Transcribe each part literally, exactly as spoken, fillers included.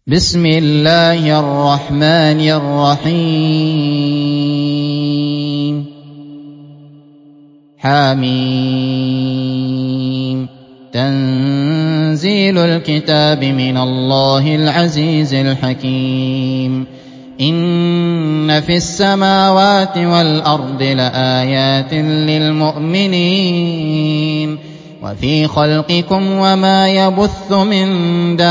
بسم الله الرحمن الرحيم حميم تنزيل الكتاب من الله العزيز الحكيم إن في السماوات والأرض لآيات للمؤمنين وفي خلقكم وما يبث من دابة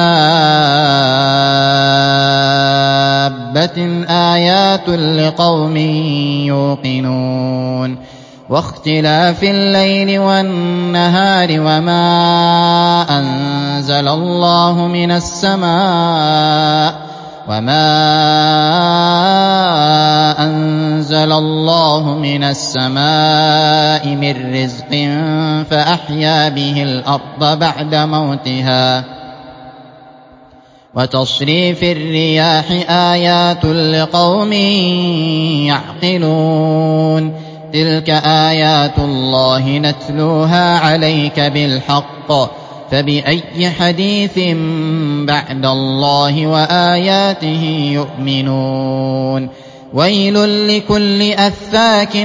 آيات لقوم يوقنون واختلاف الليل والنهار وما أنزل الله من السماء وما أنزل الله من السماء من رزق فأحيا به الأرض بعد موتها وتصريف الرياح آيات لقوم يعقلون تلك آيات الله نتلوها عليك بالحق فبأي حديث بعد الله وآياته يؤمنون ويل لكل أفاك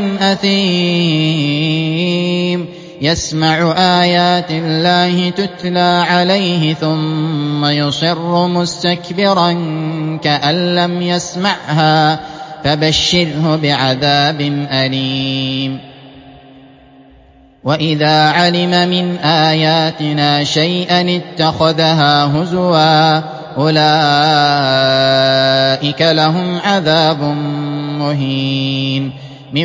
أثيم يسمع آيات الله تتلى عليه ثم يصر مستكبرا كأن لم يسمعها فبشره بعذاب أليم وإذا علم من آياتنا شيئا اتخذها هزوا أولئك لهم عذاب مهين من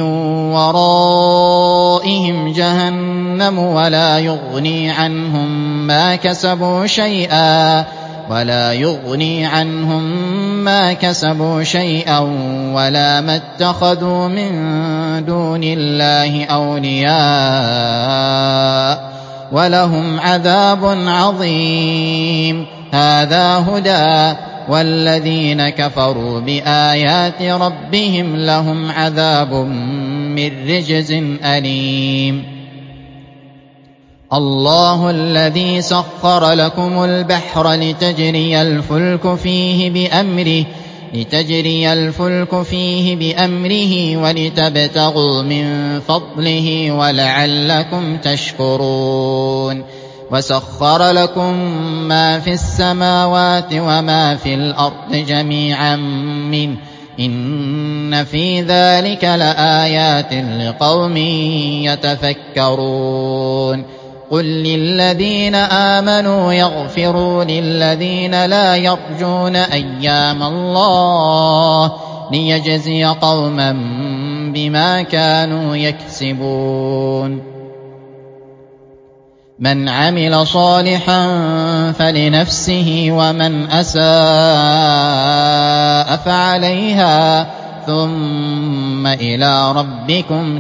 ورائهم جهنم ولا يغني عنهم ما كسبوا شيئا ولا يغني عنهم ما كسبوا شيئا ولا ما اتخذوا من دون الله أولياء ولهم عذاب عظيم هذا هدى والذين كفروا بآيات ربهم لهم عذاب من رجز أليم الله الذي سخر لكم البحر لتجري الفلك فيه بأمره لتجري الفلك فيه بأمره ولتبتغوا من فضله ولعلكم تشكرون وسخر لكم ما في السماوات وما في الأرض جميعا منه إن في ذلك لآيات لقوم يتفكرون قل للذين آمنوا يغفروا للذين لا يرجون أيام الله ليجزي قوما بما كانوا يكسبون من عمل صالحا فلنفسه ومن أساء فعليها ثم إلى ربكم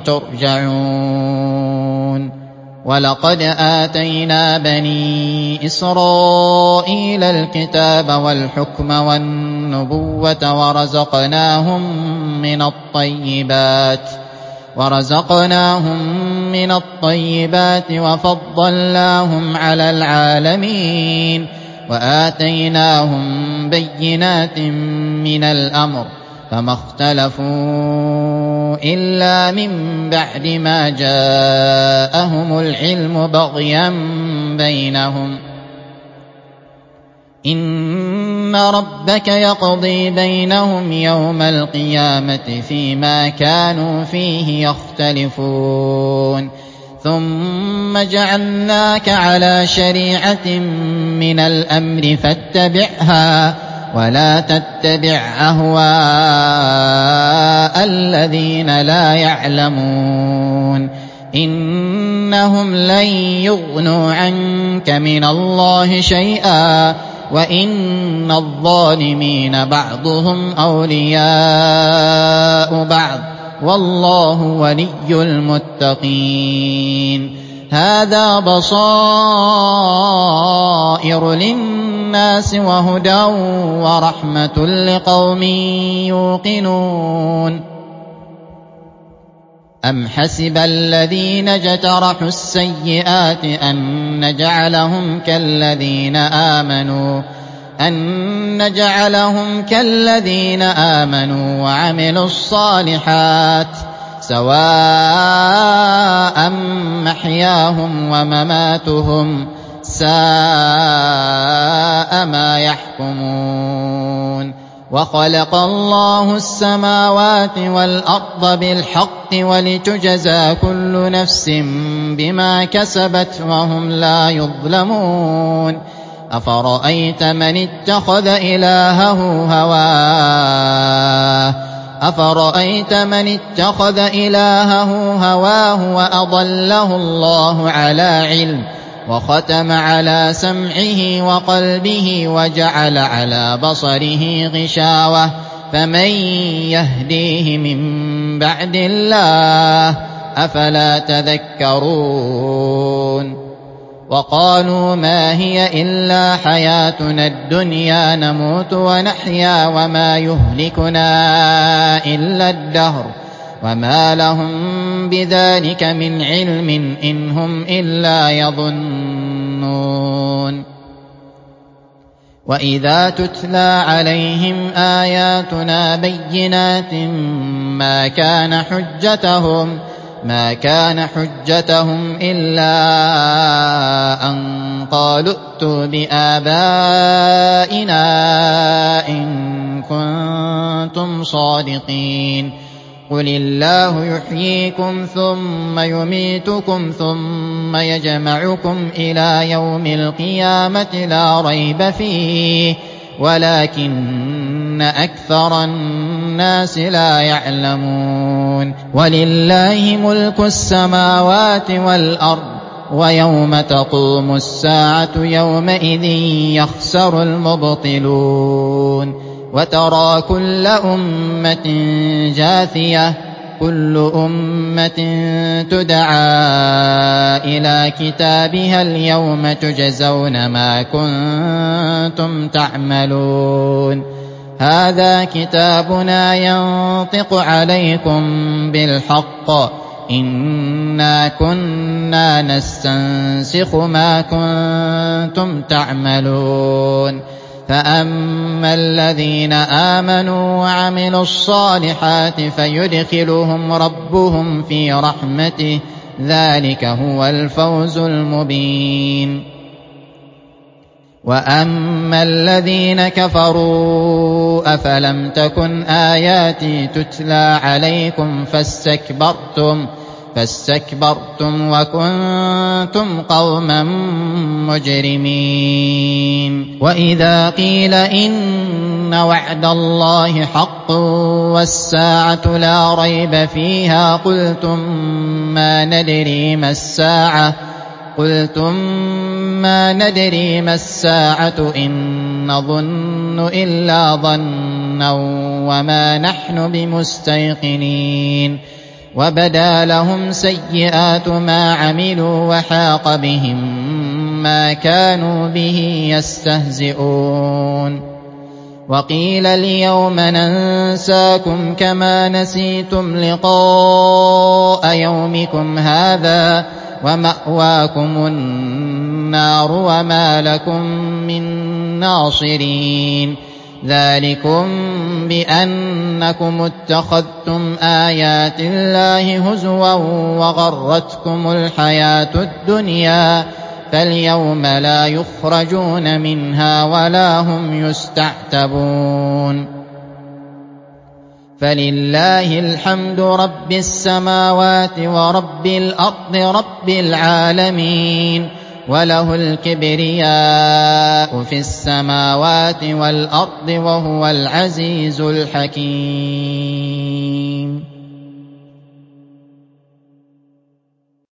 ترجعون ولقد آتينا بني إسرائيل الكتاب والحكم والنبوة ورزقناهم من الطيبات ورزقناهم من الطيبات وفضلناهم على العالمين وآتيناهم بينات من الأمر فما اختلفوا إلا من بعد ما جاءهم العلم بغيا بينهم إن ربك يقضي بينهم يوم القيامة فيما كانوا فيه يختلفون ثم جعلناك على شريعة من الأمر فاتبعها ولا تتبع أهواء الذين لا يعلمون إنهم لن يغنوا عنك من الله شيئا وإن الظالمين بعضهم أولياء بعض والله ولي المتقين هذا بصائر للناس وهدى ورحمة لقوم يوقنون أم حسب الذين اجترحوا السيئات أن نجعلهم كالذين آمنوا أن نجعلهم كالذين آمنوا وعملوا الصالحات سواء محياهم ومماتهم ساء ما يحكمون وخلق الله السماوات والأرض بالحق ولتجزى كل نفس بما كسبت وهم لا يظلمون أفرأيت من اتخذ إلهه هواه أفرأيت من اتخذ إلهه هواه وأضله الله على علم وختم على سمعه وقلبه وجعل على بصره غشاوة فمن يهديه من بعد الله أفلا تذكرون وقالوا ما هي إلا حياتنا الدنيا نموت ونحيا وما يهلكنا إلا الدهر وما لهم بذلك من علم إن هم إلا يظنون وإذا تتلى عليهم آياتنا بينات ما كان حجتهم ما كان حجتهم إلا أن قالوا ائتوا بآبائنا إن كنتم صادقين قل الله يحييكم ثم يميتكم ثم يجمعكم إلى يوم القيامة لا ريب فيه ولكن أكثر الناس لا يعلمون ولله ملك السماوات والأرض ويوم تقوم الساعة يومئذ يخسر المبطلون وترى كل أمة جاثية كل أمة تدعى إلى كتابها اليوم تجزون ما كنتم تعملون هذا كتابنا ينطق عليكم بالحق إنا كنا نستنسخ ما كنتم تعملون فأما الذين آمنوا وعملوا الصالحات فيدخلهم ربهم في رحمته ذلك هو الفوز المبين وأما الذين كفروا أفلم تكن آياتي تتلى عليكم فاستكبرتم فاستكبرتم وكنتم قوما مجرمين وإذا قيل إن وعد الله حق والساعة لا ريب فيها قلتم ما ندري ما الساعة قلتم ما ندري ما الساعة إن نظن إلا ظنا وما نحن بمستيقنين وبدا لهم سيئات ما عملوا وحاق بهم ما كانوا به يستهزئون وقيل اليوم ننساكم كما نسيتم لقاء يومكم هذا ومأواكم النار وما لكم من ناصرين ذلكم بأنكم اتخذتم آيات الله هزوا وغرتكم الحياة الدنيا فاليوم لا يخرجون منها ولا هم يستعتبون فلله الحمد رب السماوات ورب الأرض رب العالمين وله الكبرياء في السماوات والأرض وهو العزيز الحكيم